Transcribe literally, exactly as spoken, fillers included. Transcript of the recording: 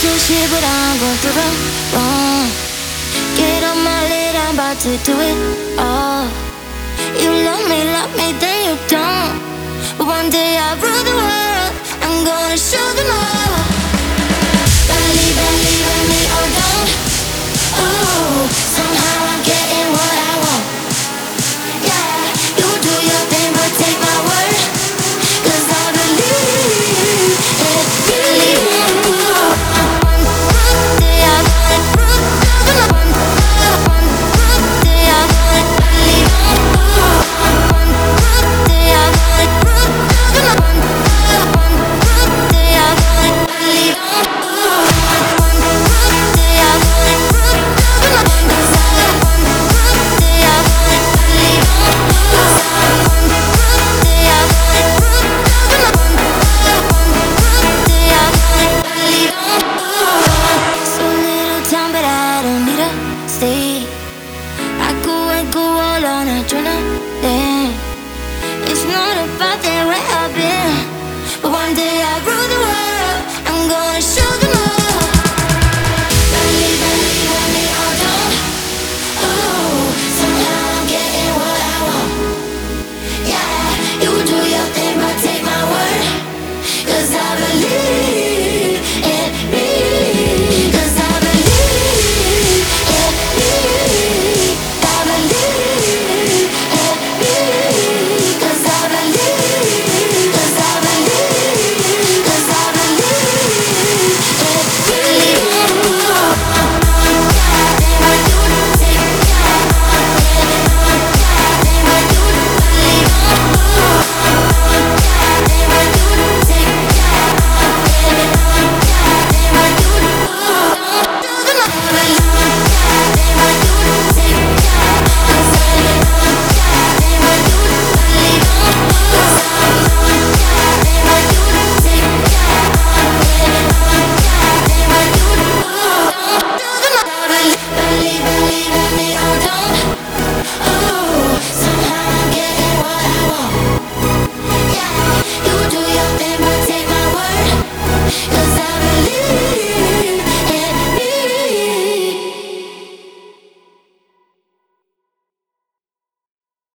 your shit, but I'm going through it wrong. Get on my lid, I'm about to do it all. You love me, love me, then you don't. But one day I rule the world.